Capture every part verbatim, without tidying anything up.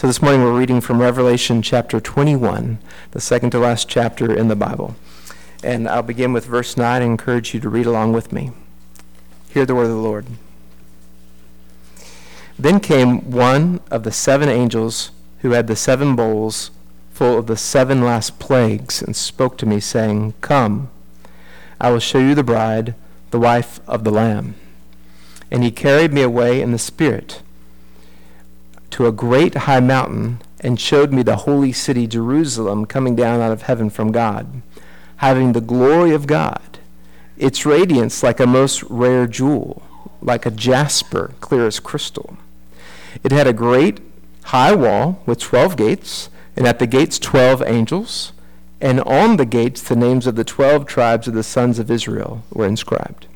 So this morning we're reading from Revelation chapter twenty-one, the second to last chapter in the Bible. And I'll begin with verse nine and encourage you to read along with me. Hear the word of the Lord. Then came one of the seven angels who had the seven bowls full of the seven last plagues, and spoke to me, saying, Come, I will show you the bride, the wife of the Lamb. And he carried me away in the Spirit to a great high mountain, and showed me the holy city Jerusalem coming down out of heaven from God, having the glory of God, its radiance like a most rare jewel, like a jasper, clear as crystal. It had a great high wall with twelve gates, and at the gates twelve angels, and on the gates the names of the twelve tribes of the sons of Israel were inscribed.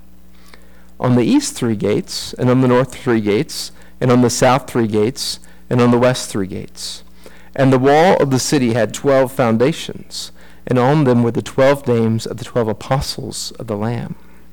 On the east three gates, and on the north three gates, and on the south three gates, and on the west three gates. And the wall of the city had twelve foundations, and on them were the twelve names of the twelve apostles of the Lamb.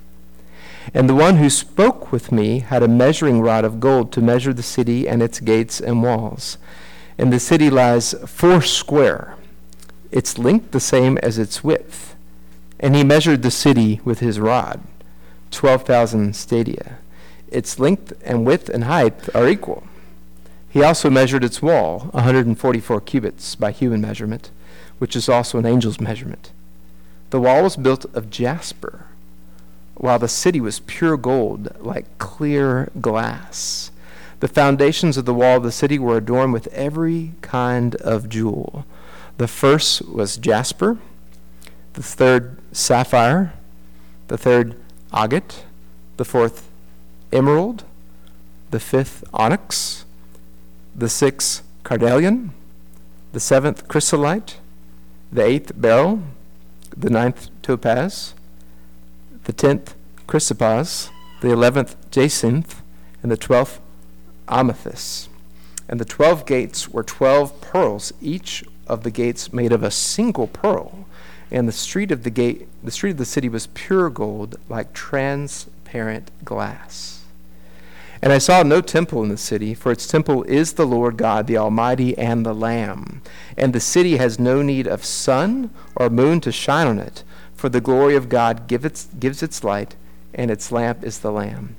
And the one who spoke with me had a measuring rod of gold to measure the city and its gates and walls. And the city lies four square, its length the same as its width. And he measured the city with his rod, twelve thousand stadia. Its length and width and height are equal. He also measured its wall, one hundred forty-four cubits by human measurement, which is also an angel's measurement. The wall was built of jasper, while the city was pure gold, like clear glass. The foundations of the wall of the city were adorned with every kind of jewel. The first was jasper, the third sapphire, the third agate, the fourth emerald, the fifth onyx, the sixth carnelian, the seventh chrysolite, the eighth beryl, the ninth topaz, the tenth chrysoprase, the eleventh jacinth, and the twelfth amethyst. And the twelve gates were twelve pearls, each of the gates made of a single pearl. And the street of the gate, the street of the city was pure gold, like transparent glass. And I saw no temple in the city, for its temple is the Lord God, the Almighty, and the Lamb. And the city has no need of sun or moon to shine on it, for the glory of God give its, gives its light, and its lamp is the Lamb.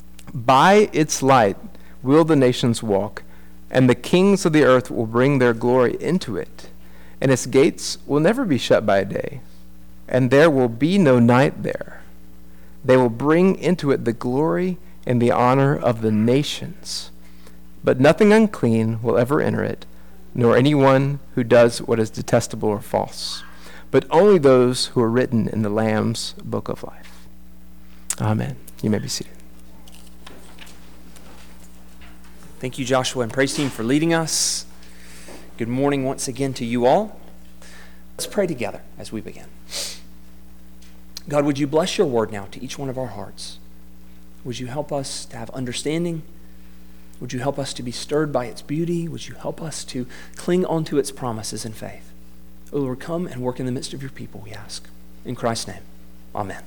By its light will the nations walk, and the kings of the earth will bring their glory into it. And its gates will never be shut by day, and there will be no night there. They will bring into it the glory and the honor of the nations. But nothing unclean will ever enter it, nor anyone who does what is detestable or false, but only those who are written in the Lamb's book of life. Amen. You may be seated. Thank you, Joshua and praise team, for leading us. Good morning once again to you all. Let's pray together as we begin. God, would you bless your word now to each one of our hearts? Would you help us to have understanding? Would you help us to be stirred by its beauty? Would you help us to cling onto its promises in faith? O Lord, come and work in the midst of your people, we ask. In Christ's name, amen.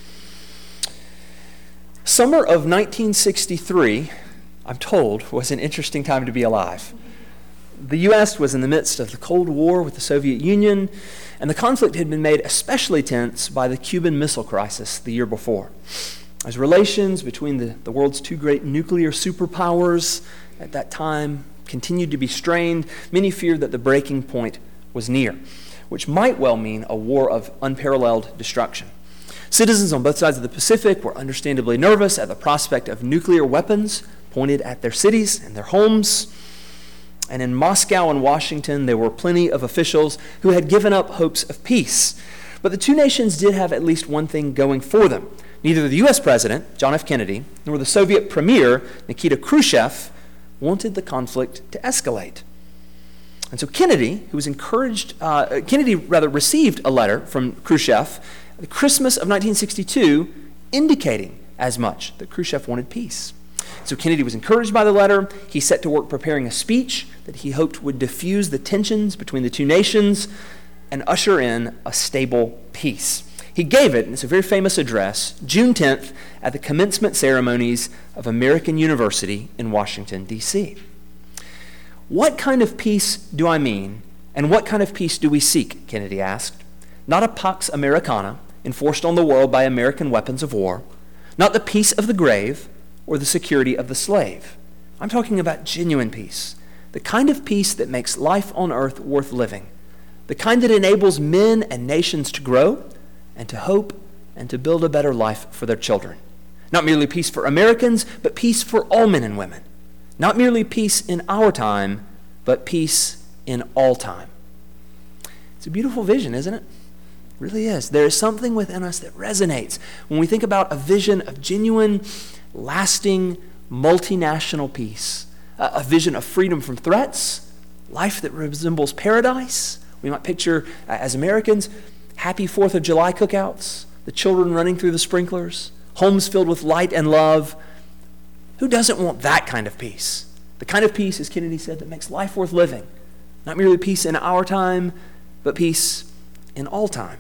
Summer of nineteen sixty-three, I'm told, was an interesting time to be alive. The U S was in the midst of the Cold War with the Soviet Union, and the conflict had been made especially tense by the Cuban Missile Crisis the year before. As relations between the, the world's two great nuclear superpowers at that time continued to be strained, many feared that the breaking point was near, which might well mean a war of unparalleled destruction. Citizens on both sides of the Pacific were understandably nervous at the prospect of nuclear weapons pointed at their cities and their homes. And in Moscow and Washington, there were plenty of officials who had given up hopes of peace. But the two nations did have at least one thing going for them. Neither the U S president, John F. Kennedy, nor the Soviet premier, Nikita Khrushchev, wanted the conflict to escalate. And so Kennedy, who was encouraged, uh, Kennedy rather received a letter from Khrushchev at the Christmas of nineteen sixty-two indicating as much that Khrushchev wanted peace. So Kennedy was encouraged by the letter. He set to work preparing a speech that he hoped would diffuse the tensions between the two nations and usher in a stable peace. He gave it, and it's a very famous address, June tenth, at the commencement ceremonies of American University in Washington, D C What kind of peace do I mean, and what kind of peace do we seek? Kennedy asked. Not a Pax Americana enforced on the world by American weapons of war, not the peace of the grave or the security of the slave. I'm talking about genuine peace, the kind of peace that makes life on earth worth living, the kind that enables men and nations to grow and to hope and to build a better life for their children. Not merely peace for Americans, but peace for all men and women. Not merely peace in our time, but peace in all time. It's a beautiful vision, isn't it? It really is. There is something within us that resonates when we think about a vision of genuine, lasting, multinational peace, a vision of freedom from threats, life that resembles paradise. We might picture, uh, as Americans, happy fourth of July cookouts, the children running through the sprinklers, homes filled with light and love. Who doesn't want that kind of peace? The kind of peace, as Kennedy said, that makes life worth living. Not merely peace in our time, but peace in all time.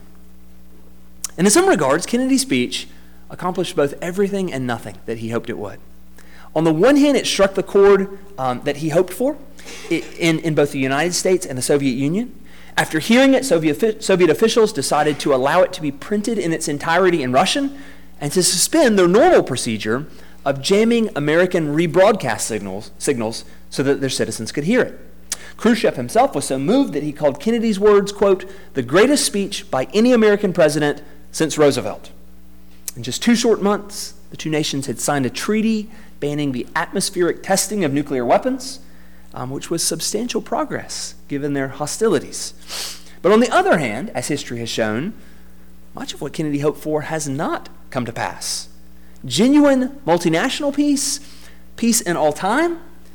And in some regards, Kennedy's speech accomplished both everything and nothing that he hoped it would. On the one hand, it struck the chord um, that he hoped for in, in both the United States and the Soviet Union. After hearing it, Soviet, Soviet officials decided to allow it to be printed in its entirety in Russian and to suspend their normal procedure of jamming American rebroadcast signals, signals so that their citizens could hear it. Khrushchev himself was so moved that he called Kennedy's words, quote, the greatest speech by any American president since Roosevelt. In just two short months, the two nations had signed a treaty banning the atmospheric testing of nuclear weapons, um, which was substantial progress given their hostilities. But on the other hand, as history has shown, much of what Kennedy hoped for has not come to pass. Genuine multinational peace, peace in all time,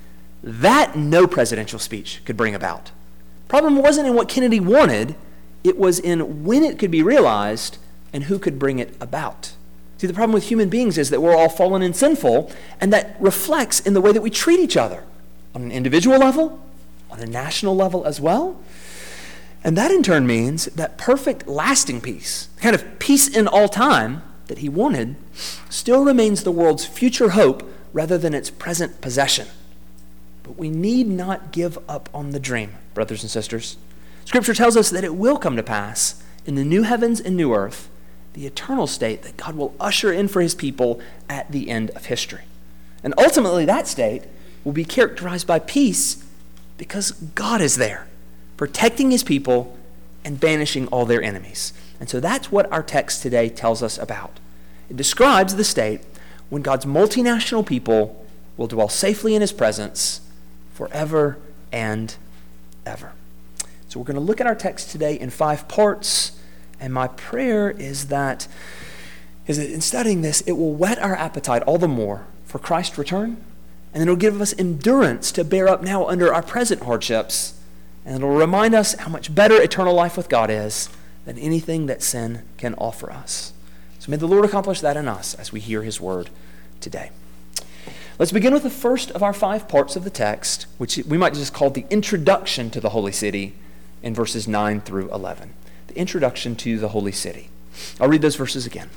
that no presidential speech could bring about. Problem wasn't in what Kennedy wanted, it was in when it could be realized and who could bring it about. See, the problem with human beings is that we're all fallen and sinful, and that reflects in the way that we treat each other on an individual level, on a national level as well. And that in turn means that perfect, lasting peace, the kind of peace in all time that he wanted, still remains the world's future hope rather than its present possession. But we need not give up on the dream, brothers and sisters. Scripture tells us that it will come to pass in the new heavens and new earth, the eternal state that God will usher in for his people at the end of history. And ultimately, that state will be characterized by peace because God is there, protecting his people and banishing all their enemies. And so that's what our text today tells us about. It describes the state when God's multinational people will dwell safely in his presence forever and ever. So we're going to look at our text today in five parts. And my prayer is that, is that in studying this, it will whet our appetite all the more for Christ's return, and it'll give us endurance to bear up now under our present hardships, and it'll remind us how much better eternal life with God is than anything that sin can offer us. So may the Lord accomplish that in us as we hear his word today. Let's begin with the first of our five parts of the text, which we might just call the introduction to the holy city in verses nine through eleven. Introduction to the holy city. I'll read those verses again.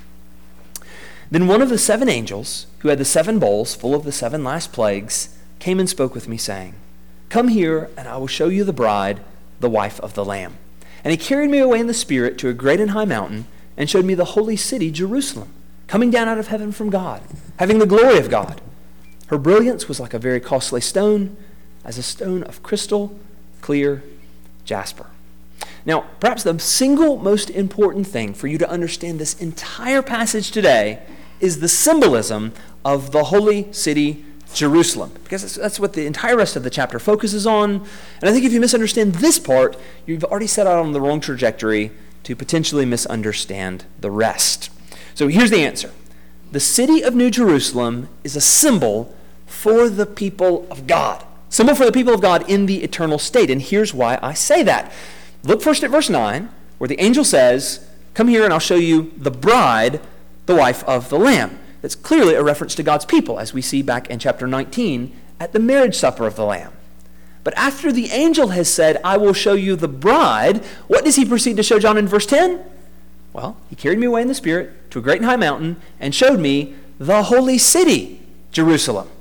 Then one of the seven angels, who had the seven bowls full of the seven last plagues, came and spoke with me, saying, Come here, and I will show you the bride, the wife of the Lamb. And he carried me away in the Spirit to a great and high mountain, and showed me the holy city, Jerusalem, coming down out of heaven from God, having the glory of God. Her brilliance was like a very costly stone, as a stone of crystal, clear jasper. Now, perhaps the single most important thing for you to understand this entire passage today is the symbolism of the holy city, Jerusalem, because that's, that's what the entire rest of the chapter focuses on. And I think if you misunderstand this part, you've already set out on the wrong trajectory to potentially misunderstand the rest. So here's the answer. The city of New Jerusalem is a symbol for the people of God, symbol for the people of God in the eternal state. And here's why I say that. Look first at verse nine, where the angel says, Come here and I'll show you the bride, the wife of the Lamb. That's clearly a reference to God's people, as we see back in chapter nineteen at the marriage supper of the Lamb. But after the angel has said, I will show you the bride, what does he proceed to show John in verse ten? Well, he carried me away in the Spirit to a great and high mountain and showed me the holy city, Jerusalem.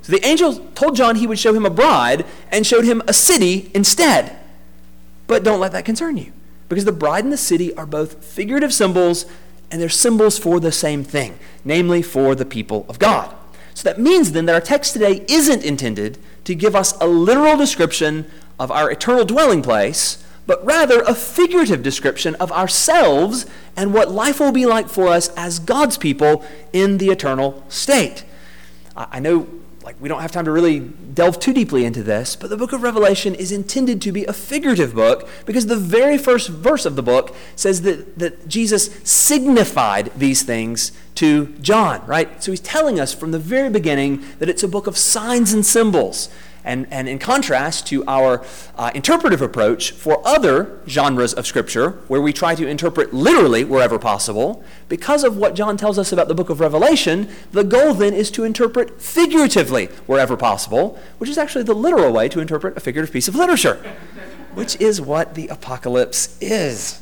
So the angel told John he would show him a bride and showed him a city instead. But don't let that concern you, because the bride and the city are both figurative symbols, and they're symbols for the same thing, namely for the people of God. So that means then that our text today isn't intended to give us a literal description of our eternal dwelling place, but rather a figurative description of ourselves and what life will be like for us as God's people in the eternal state. I know like we don't have time to really delve too deeply into this, but the book of Revelation is intended to be a figurative book because the very first verse of the book says that, that Jesus signified these things to John, right? So he's telling us from the very beginning that it's a book of signs and symbols. And, and in contrast to our uh, interpretive approach for other genres of Scripture, where we try to interpret literally wherever possible, because of what John tells us about the book of Revelation, the goal then is to interpret figuratively wherever possible, which is actually the literal way to interpret a figurative piece of literature, which is what the apocalypse is.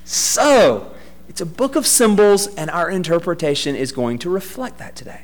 So, it's a book of symbols, and our interpretation is going to reflect that today.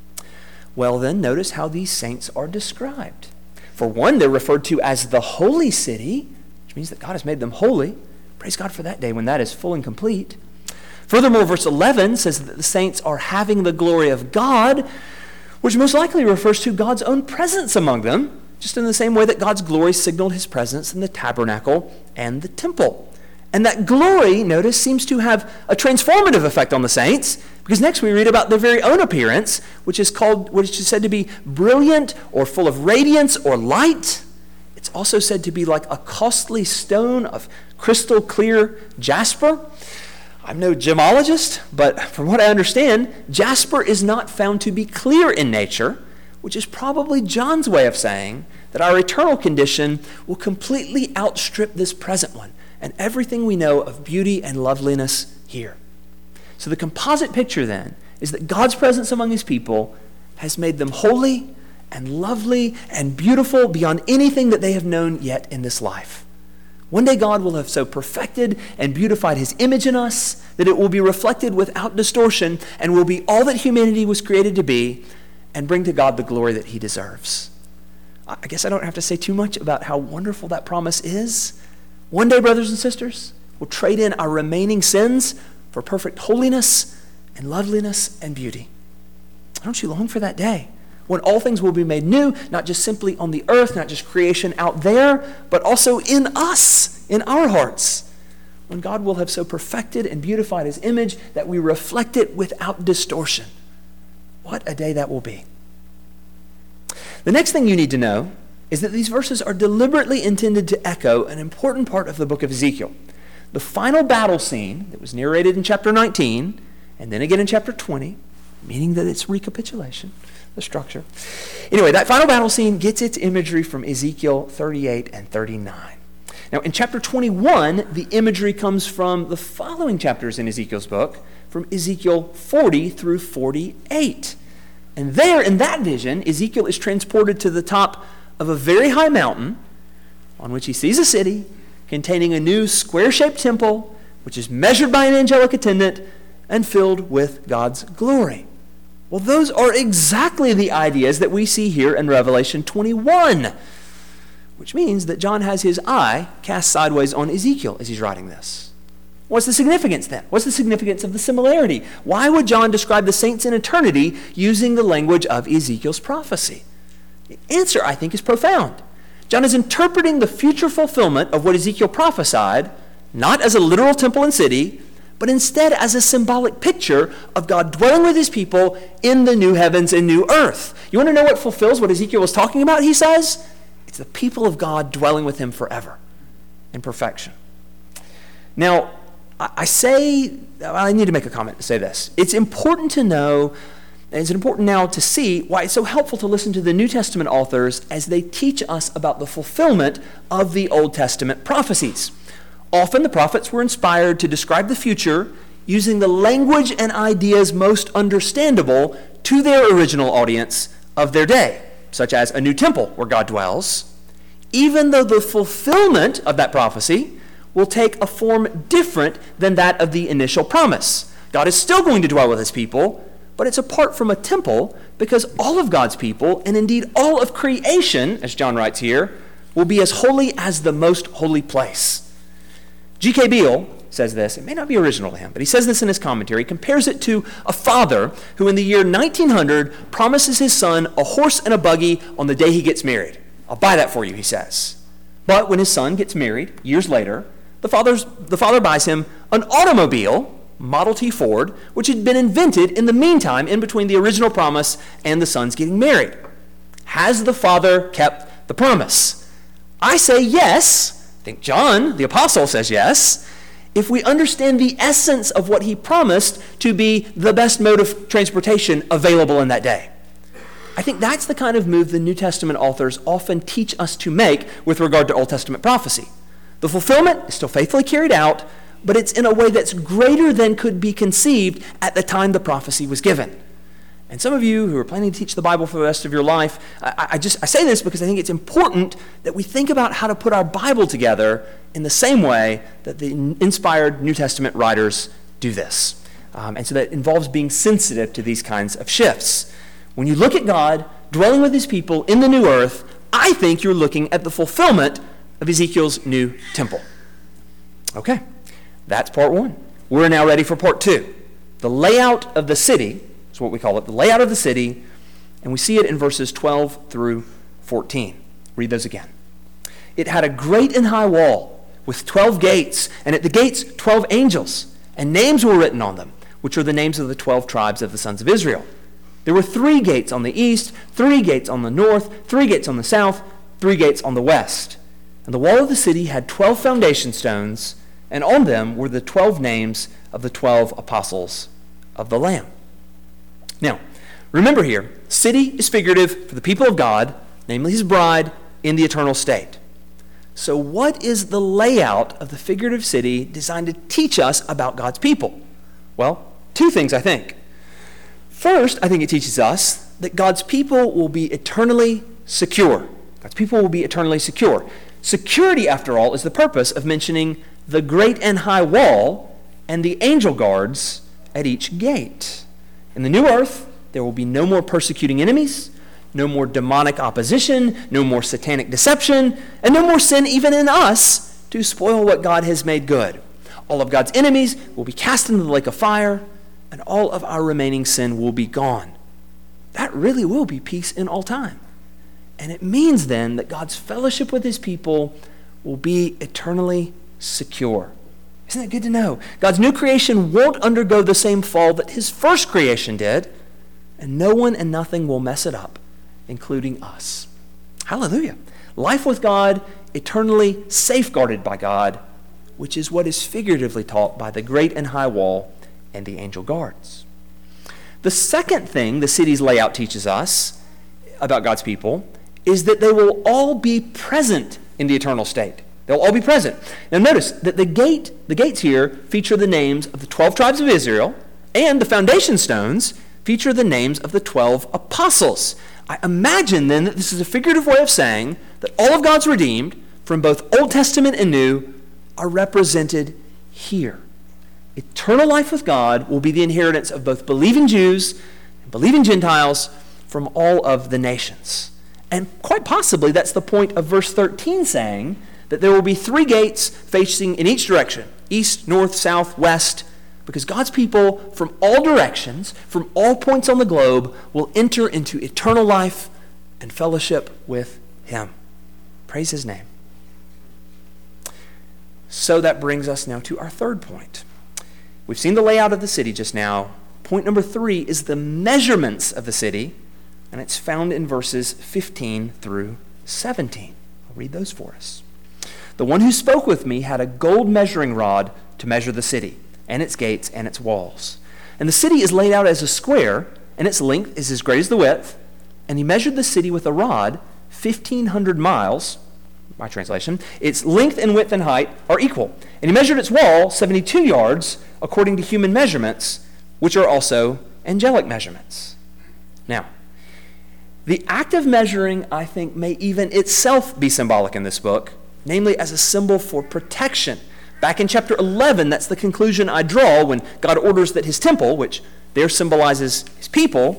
Well then, notice how these saints are described. For one, they're referred to as the holy city, which means that God has made them holy. Praise God for that day when that is full and complete. Furthermore, verse eleven says that the saints are having the glory of God, which most likely refers to God's own presence among them, just in the same way that God's glory signaled his presence in the tabernacle and the temple. And that glory, notice, seems to have a transformative effect on the saints, because next we read about their very own appearance, which is called, which is said to be brilliant or full of radiance or light. It's also said to be like a costly stone of crystal clear jasper. I'm no gemologist, but from what I understand, jasper is not found to be clear in nature, which is probably John's way of saying that our eternal condition will completely outstrip this present one and everything we know of beauty and loveliness here. So the composite picture then is that God's presence among his people has made them holy and lovely and beautiful beyond anything that they have known yet in this life. One day God will have so perfected and beautified his image in us that it will be reflected without distortion and will be all that humanity was created to be and bring to God the glory that he deserves. I guess I don't have to say too much about how wonderful that promise is. One day, brothers and sisters, we'll trade in our remaining sins for perfect holiness and loveliness and beauty. Don't you long for that day when all things will be made new, not just simply on the earth, not just creation out there, but also in us, in our hearts, when God will have so perfected and beautified his image that we reflect it without distortion. What a day that will be. The next thing you need to know is that these verses are deliberately intended to echo an important part of the book of Ezekiel. The final battle scene that was narrated in chapter nineteen, and then again in chapter twenty, meaning that it's recapitulation, the structure. Anyway, that final battle scene gets its imagery from Ezekiel thirty-eight and thirty-nine. Now, in chapter twenty-one, the imagery comes from the following chapters in Ezekiel's book, from Ezekiel forty through forty-eight. And there, in that vision, Ezekiel is transported to the top of a very high mountain on which he sees a city containing a new square-shaped temple, which is measured by an angelic attendant and filled with God's glory. Well, those are exactly the ideas that we see here in Revelation twenty-one, which means that John has his eye cast sideways on Ezekiel as he's writing this. What's the significance then? What's the significance of the similarity? Why would John describe the saints in eternity using the language of Ezekiel's prophecy? The answer, I think, is profound. John is interpreting the future fulfillment of what Ezekiel prophesied, not as a literal temple and city, but instead as a symbolic picture of God dwelling with his people in the new heavens and new earth. You want to know what fulfills what Ezekiel was talking about, he says? It's the people of God dwelling with him forever in perfection. Now, I say, I need to make a comment to say this. It's important to know, and it's important now to see why it's so helpful to listen to the New Testament authors as they teach us about the fulfillment of the Old Testament prophecies. Often the prophets were inspired to describe the future using the language and ideas most understandable to their original audience of their day, such as a new temple where God dwells, even though the fulfillment of that prophecy will take a form different than that of the initial promise. God is still going to dwell with his people, but it's apart from a temple Because all of God's people, and indeed all of creation, as John writes here, will be as holy as the most holy place. G K Beale says this. It may not be original to him, but he says this in his commentary. He compares it to a father who in the year nineteen hundred promises his son a horse and a buggy on the day he gets married. I'll buy that for you, he says. But when his son gets married, years later, the, father's, the father buys him an automobile, Model T Ford, which had been invented in the meantime in between the original promise and the son's getting married. Has the father kept the promise? I say yes. I think John, the apostle, says yes, if we understand the essence of what he promised to be the best mode of transportation available in that day. I think that's the kind of move the New Testament authors often teach us to make with regard to Old Testament prophecy. The fulfillment is still faithfully carried out, but it's in a way that's greater than could be conceived at the time the prophecy was given. And some of you who are planning to teach the Bible for the rest of your life, I, I just I say this because I think it's important that we think about how to put our Bible together in the same way that the inspired New Testament writers do this. Um, and so that involves being sensitive to these kinds of shifts. When you look at God dwelling with his people in the new earth, I think you're looking at the fulfillment of Ezekiel's new temple. Okay, that's part one. We're now ready for part two. The layout of the city is what we call it, the layout of the city, and we see it in verses twelve through fourteen. Read those again. It had a great and high wall with twelve gates, and at the gates twelve angels, and names were written on them, which are the names of the twelve tribes of the sons of Israel. There were three gates on the east, three gates on the north, three gates on the south, three gates on the west. And the wall of the city had twelve foundation stones, and on them were the twelve names of the twelve apostles of the Lamb. Now, remember here, city is figurative for the people of God, namely his bride, in the eternal state. So what is the layout of the figurative city designed to teach us about God's people? Well, two things, I think. First, I think it teaches us that God's people will be eternally secure. God's people will be eternally secure. Security, after all, is the purpose of mentioning the great and high wall and the angel guards at each gate. In the new earth, there will be no more persecuting enemies, no more demonic opposition, no more satanic deception, and no more sin even in us to spoil what God has made good. All of God's enemies will be cast into the lake of fire, and all of our remaining sin will be gone. That really will be peace in all time. And it means then that God's fellowship with his people will be eternally secure. Isn't that good to know? God's new creation won't undergo the same fall that his first creation did, and no one and nothing will mess it up, including us. Hallelujah. Life with God, eternally safeguarded by God, which is what is figuratively taught by the great and high wall and the angel guards. The second thing the city's layout teaches us about God's people is that they will all be present in the eternal state. They'll all be present. Now notice that the gate, the gates here feature the names of the twelve tribes of Israel, and the foundation stones feature the names of the twelve apostles. I imagine then that this is a figurative way of saying that all of God's redeemed, from both Old Testament and New, are represented here. Eternal life with God will be the inheritance of both believing Jews and believing Gentiles from all of the nations. And quite possibly that's the point of verse thirteen saying that there will be three gates facing in each direction, east, north, south, west, because God's people from all directions, from all points on the globe, will enter into eternal life and fellowship with him. Praise his name. So that brings us now to our third point. We've seen the layout of the city just now. Point number three is the measurements of the city, and it's found in verses fifteen through seventeen. I'll read those for us. The one who spoke with me had a gold measuring rod to measure the city, and its gates and its walls. And the city is laid out as a square, and its length is as great as the width. And he measured the city with a rod, fifteen hundred miles, my translation. Its length and width and height are equal. And he measured its wall, seventy-two yards, according to human measurements, which are also angelic measurements. Now, the act of measuring, I think, may even itself be symbolic in this book, namely as a symbol for protection. Back in chapter eleven, that's the conclusion I draw when God orders that his temple, which there symbolizes his people,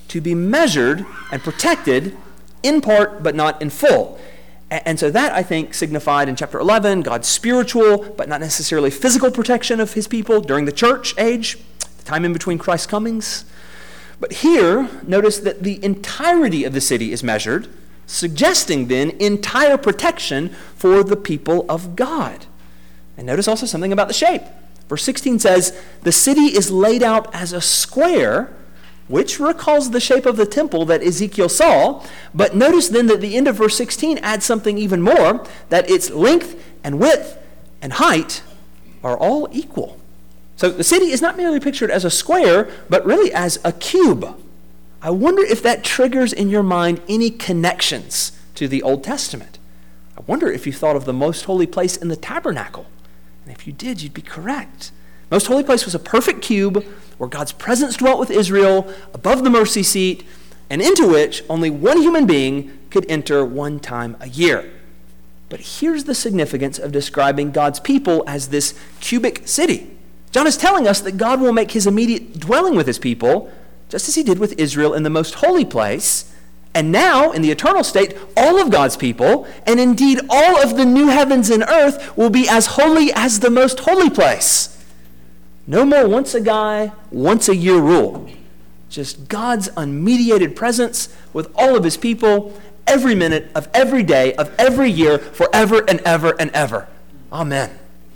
to be measured and protected in part, but not in full. And so that, I think, signified in chapter eleven God's spiritual, but not necessarily physical protection of his people during the church age, the time in between Christ's comings. But here, notice that the entirety of the city is measured, suggesting then entire protection for the people of God. And notice also something about the shape. Verse sixteen says, the city is laid out as a square, which recalls the shape of the temple that Ezekiel saw. But notice then that the end of verse sixteen adds something even more, that its length and width and height are all equal. So the city is not merely pictured as a square, but really as a cube. I wonder if that triggers in your mind any connections to the Old Testament. I wonder if you thought of the most holy place in the tabernacle. And if you did, you'd be correct. Most holy place was a perfect cube where God's presence dwelt with Israel above the mercy seat, and into which only one human being could enter one time a year. But here's the significance of describing God's people as this cubic city. John is telling us that God will make his immediate dwelling with his people, just as he did with Israel in the most holy place, and now, in the eternal state, all of God's people, and indeed all of the new heavens and earth, will be as holy as the most holy place. No more once a guy, once a year rule. Just God's unmediated presence with all of his people, every minute of every day of every year, forever and ever and ever. Amen.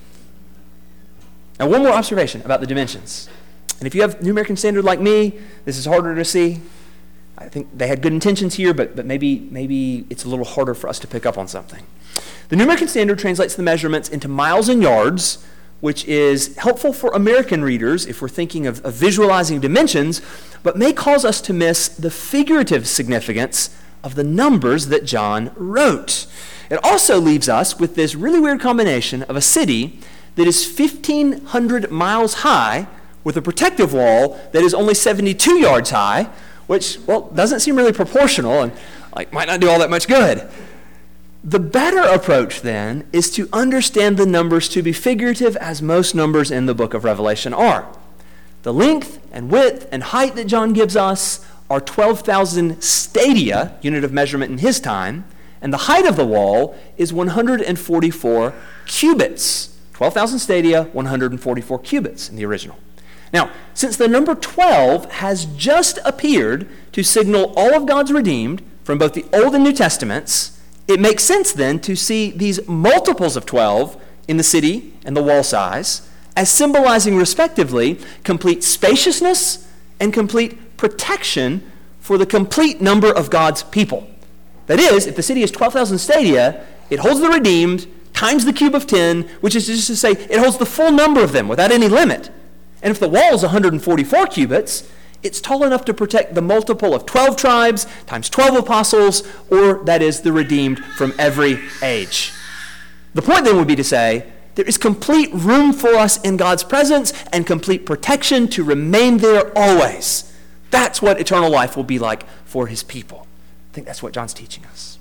Now, one more observation about the dimensions. And if you have New American Standard like me, this is harder to see. I think they had good intentions here, but, but maybe, maybe it's a little harder for us to pick up on something. The New American Standard translates the measurements into miles and yards, which is helpful for American readers if we're thinking of, of visualizing dimensions, but may cause us to miss the figurative significance of the numbers that John wrote. It also leaves us with this really weird combination of a city that is fifteen hundred miles high with a protective wall that is only seventy-two yards high, which, well, doesn't seem really proportional and like might not do all that much good. The better approach, then, is to understand the numbers to be figurative, as most numbers in the book of Revelation are. The length and width and height that John gives us are twelve thousand stadia, unit of measurement in his time, and the height of the wall is one hundred forty-four cubits. twelve thousand stadia, one hundred forty-four cubits in the original. Now, since the number twelve has just appeared to signal all of God's redeemed from both the Old and New Testaments, it makes sense then to see these multiples of twelve in the city and the wall size as symbolizing respectively complete spaciousness and complete protection for the complete number of God's people. That is, if the city is twelve thousand stadia, it holds the redeemed times the cube of ten, which is just to say it holds the full number of them without any limit. And if the wall is one hundred forty-four cubits, it's tall enough to protect the multiple of twelve tribes times twelve apostles, or that is the redeemed from every age. The point then would be to say there is complete room for us in God's presence and complete protection to remain there always. That's what eternal life will be like for his people. I think that's what John's teaching us.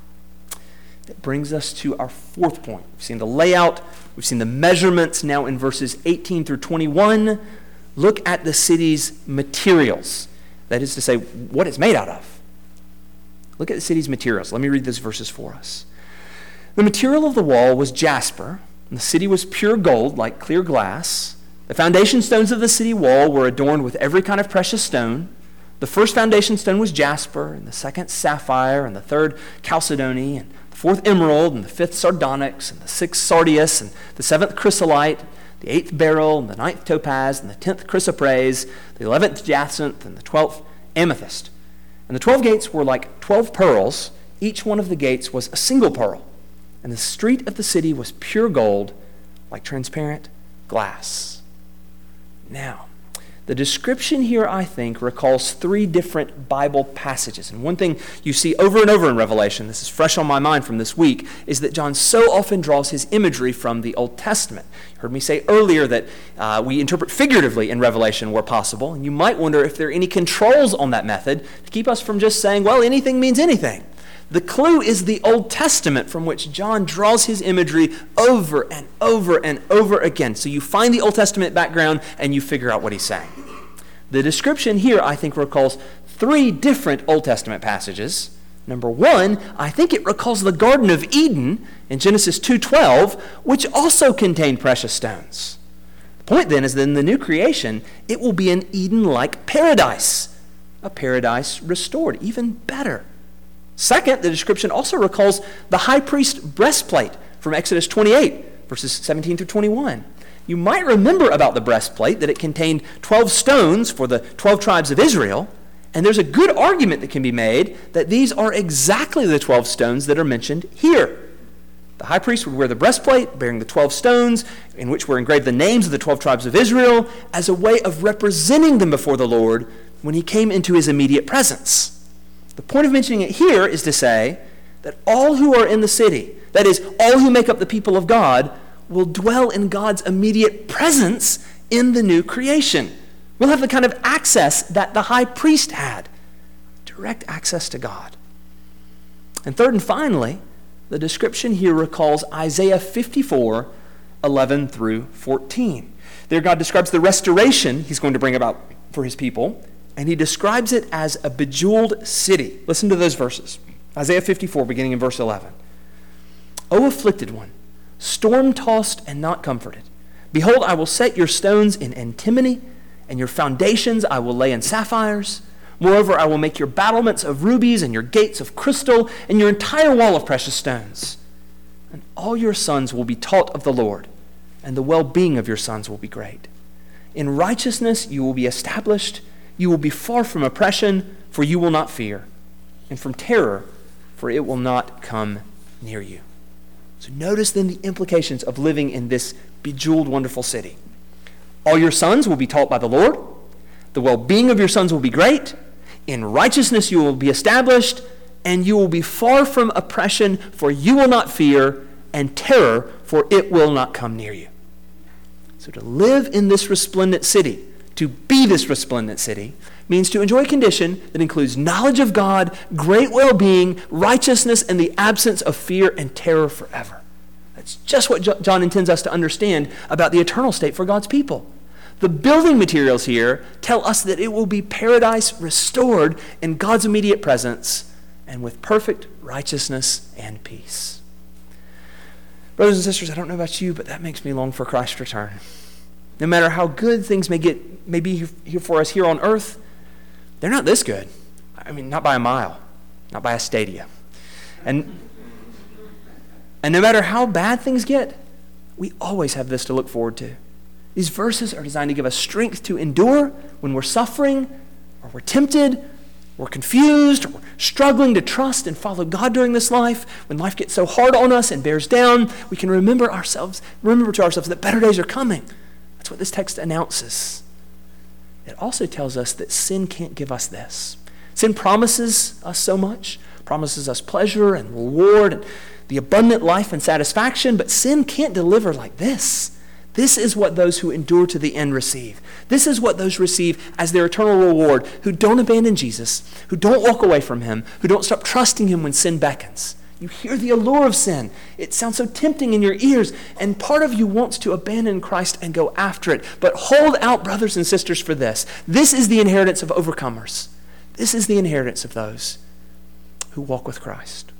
That brings us to our fourth point. We've seen the layout, we've seen the measurements now in verses eighteen through twenty-one. Look at the city's materials. That is to say, what it's made out of. Look at the city's materials. Let me read those verses for us. The material of the wall was jasper, and the city was pure gold, like clear glass. The foundation stones of the city wall were adorned with every kind of precious stone. The first foundation stone was jasper, and the second sapphire, and the third chalcedony, and the fourth emerald, and the fifth sardonyx, and the sixth sardius, and the seventh chrysolite, the eighth beryl, and the ninth topaz, and the tenth chrysoprase, the eleventh jacinth, and the twelfth amethyst. And the twelve gates were like twelve pearls. Each one of the gates was a single pearl. And the street of the city was pure gold, like transparent glass. Now, the description here, I think, recalls three different Bible passages. And one thing you see over and over in Revelation, this is fresh on my mind from this week, is that John so often draws his imagery from the Old Testament. You heard me say earlier that uh, we interpret figuratively in Revelation where possible, and you might wonder if there are any controls on that method to keep us from just saying, well, anything means anything. The clue is the Old Testament, from which John draws his imagery over and over and over again. So you find the Old Testament background and you figure out what he's saying. The description here, I think, recalls three different Old Testament passages. Number one, I think it recalls the Garden of Eden in Genesis two twelve, which also contained precious stones. The point then is that in the new creation, it will be an Eden-like paradise, a paradise restored, even better. Second, the description also recalls the high priest breastplate from Exodus twenty-eight, verses seventeen through twenty-one. You might remember about the breastplate that it contained twelve stones for the twelve tribes of Israel, and there's a good argument that can be made that these are exactly the twelve stones that are mentioned here. The high priest would wear the breastplate bearing the twelve stones, in which were engraved the names of the twelve tribes of Israel, as a way of representing them before the Lord when he came into his immediate presence. The point of mentioning it here is to say that all who are in the city, that is, all who make up the people of God, will dwell in God's immediate presence in the new creation. We'll have the kind of access that the high priest had, direct access to God. And third and finally, the description here recalls Isaiah fifty-four, eleven through fourteen. There God describes the restoration he's going to bring about for his people, and he describes it as a bejeweled city. Listen to those verses. Isaiah fifty-four, beginning in verse eleven. O afflicted one, storm-tossed and not comforted, behold, I will set your stones in antimony, and your foundations I will lay in sapphires. Moreover, I will make your battlements of rubies and your gates of crystal and your entire wall of precious stones. And all your sons will be taught of the Lord, and the well-being of your sons will be great. In righteousness you will be established. You will be far from oppression, for you will not fear, and from terror, for it will not come near you. So notice then the implications of living in this bejeweled, wonderful city. All your sons will be taught by the Lord. The well-being of your sons will be great. In righteousness you will be established, and you will be far from oppression, for you will not fear, and terror, for it will not come near you. So to live in this resplendent city, to be this resplendent city, means to enjoy a condition that includes knowledge of God, great well-being, righteousness, and the absence of fear and terror forever. That's just what John intends us to understand about the eternal state for God's people. The building materials here tell us that it will be paradise restored in God's immediate presence and with perfect righteousness and peace. Brothers and sisters, I don't know about you, but that makes me long for Christ's return. No matter how good things may get, may be here for us here on earth, they're not this good. I mean, not by a mile, not by a stadia. And, and no matter how bad things get, we always have this to look forward to. These verses are designed to give us strength to endure when we're suffering, or we're tempted, we're confused, or we're struggling to trust and follow God during this life. When life gets so hard on us and bears down, we can remember ourselves, remember to ourselves that better days are coming. That's what this text announces. It also tells us that sin can't give us this. Sin promises us so much, promises us pleasure and reward and the abundant life and satisfaction, but sin can't deliver like this. This is what those who endure to the end receive. This is what those receive as their eternal reward, who don't abandon Jesus, who don't walk away from him, who don't stop trusting him when sin beckons. You hear the allure of sin. It sounds so tempting in your ears, and part of you wants to abandon Christ and go after it. But hold out, brothers and sisters, for this. This is the inheritance of overcomers. This is the inheritance of those who walk with Christ.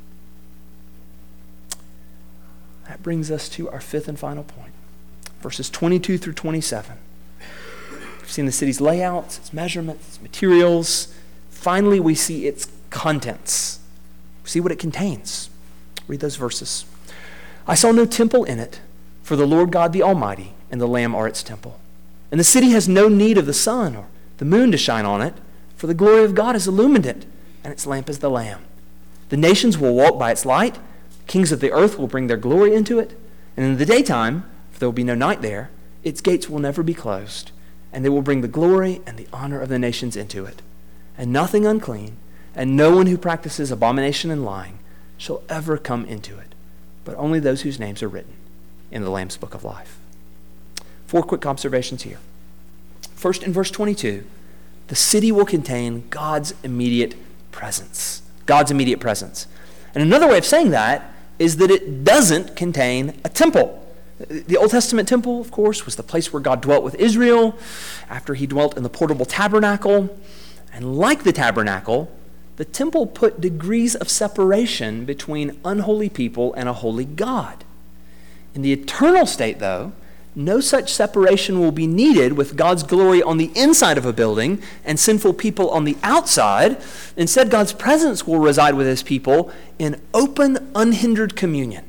That brings us to our fifth and final point. Verses twenty-two through twenty-seven. We've seen the city's layouts, its measurements, its materials. Finally, we see its contents. We see what it contains. Read those verses. I saw no temple in it, for the Lord God the Almighty and the Lamb are its temple. And the city has no need of the sun or the moon to shine on it, for the glory of God has illumined it, and its lamp is the Lamb. The nations will walk by its light. Kings of the earth will bring their glory into it. And in the daytime, there will be no night there, its gates will never be closed, and they will bring the glory and the honor of the nations into it. And nothing unclean, and no one who practices abomination and lying shall ever come into it, but only those whose names are written in the Lamb's book of life. Four quick observations here. First, in verse twenty-two, the city will contain God's immediate presence. God's immediate presence. And another way of saying that is that it doesn't contain a temple. The Old Testament temple, of course, was the place where God dwelt with Israel after he dwelt in the portable tabernacle. And like the tabernacle, the temple put degrees of separation between unholy people and a holy God. In the eternal state, though, no such separation will be needed with God's glory on the inside of a building and sinful people on the outside. Instead, God's presence will reside with his people in open, unhindered communion.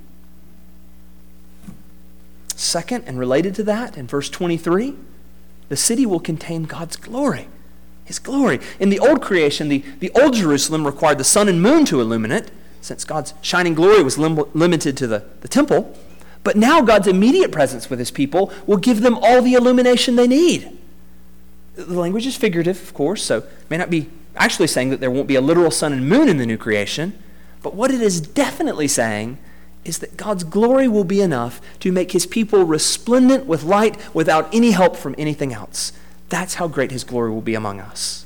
Second, and related to that, in verse twenty-three, the city will contain God's glory. His glory. In the old creation, the, the old Jerusalem required the sun and moon to illuminate, since God's shining glory was lim- limited to the, the temple. But now God's immediate presence with his people will give them all the illumination they need. The language is figurative, of course, so it may not be actually saying that there won't be a literal sun and moon in the new creation, but what it is definitely saying is that God's glory will be enough to make his people resplendent with light without any help from anything else. That's how great his glory will be among us.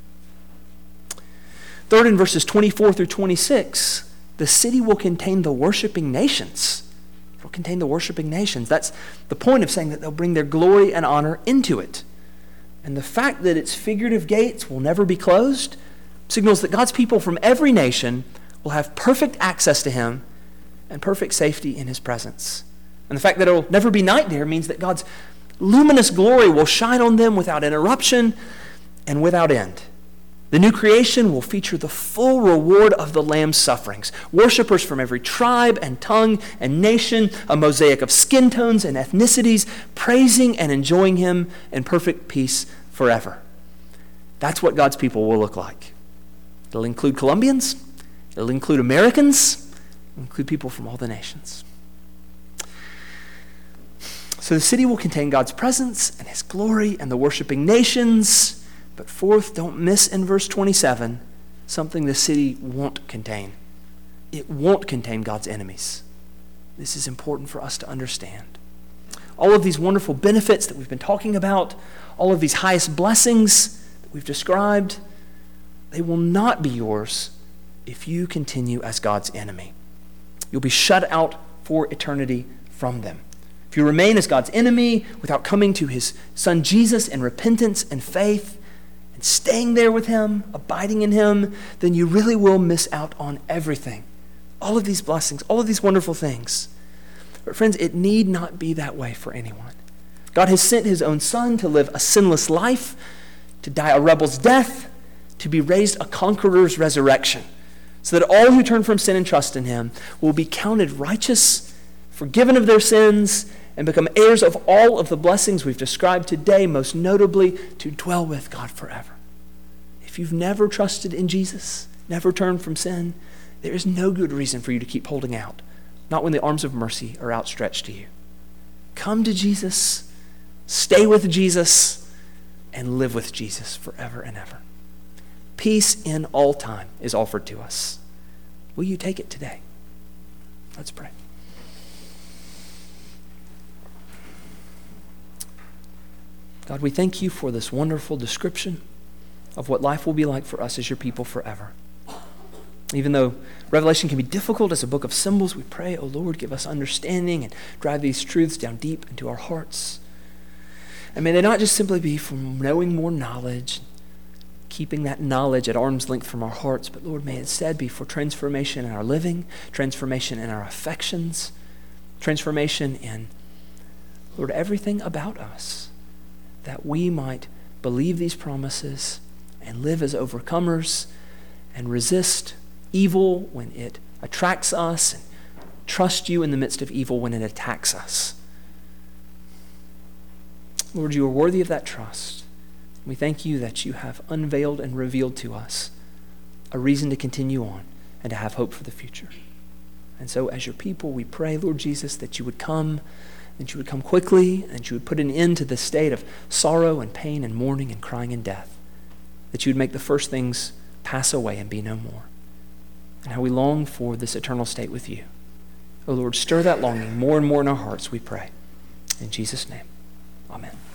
Third, in verses twenty-four through twenty-six, the city will contain the worshiping nations. It will contain the worshiping nations. That's the point of saying that they'll bring their glory and honor into it. And the fact that its figurative gates will never be closed signals that God's people from every nation will have perfect access to him and perfect safety in his presence. And the fact that it will never be night there means that God's luminous glory will shine on them without interruption and without end. The new creation will feature the full reward of the Lamb's sufferings. Worshippers from every tribe and tongue and nation, a mosaic of skin tones and ethnicities, praising and enjoying him in perfect peace forever. That's what God's people will look like. It'll include Colombians, it'll include Americans, it'll include people from all the nations. So the city will contain God's presence and his glory and the worshiping nations. But fourth, don't miss in verse twenty-seven something the city won't contain. It won't contain God's enemies. This is important for us to understand. All of these wonderful benefits that we've been talking about, all of these highest blessings that we've described, they will not be yours if you continue as God's enemy. You'll be shut out for eternity from them. If you remain as God's enemy without coming to his Son Jesus in repentance and faith, and staying there with him, abiding in him, then you really will miss out on everything. All of these blessings, all of these wonderful things. But friends, it need not be that way for anyone. God has sent his own Son to live a sinless life, to die a rebel's death, to be raised a conqueror's resurrection, so that all who turn from sin and trust in him will be counted righteous, forgiven of their sins, and become heirs of all of the blessings we've described today, most notably to dwell with God forever. If you've never trusted in Jesus, never turned from sin, there is no good reason for you to keep holding out, not when the arms of mercy are outstretched to you. Come to Jesus, stay with Jesus, and live with Jesus forever and ever. Peace in all time is offered to us. Will you take it today? Let's pray. God, we thank you for this wonderful description of what life will be like for us as your people forever. Even though Revelation can be difficult as a book of symbols, we pray, oh Lord, give us understanding and drive these truths down deep into our hearts. And may they not just simply be from knowing more knowledge, keeping that knowledge at arm's length from our hearts, but Lord, may it instead be for transformation in our living, transformation in our affections, transformation in, Lord, everything about us, that we might believe these promises and live as overcomers and resist evil when it attracts us and trust you in the midst of evil when it attacks us. Lord, you are worthy of that trust. We thank you that you have unveiled and revealed to us a reason to continue on and to have hope for the future. And so as your people, we pray, Lord Jesus, that you would come that you would come quickly, and that you would put an end to this state of sorrow and pain and mourning and crying and death, that you would make the first things pass away and be no more. And how we long for this eternal state with you. Oh Lord, stir that longing more and more in our hearts, we pray. In Jesus' name, amen.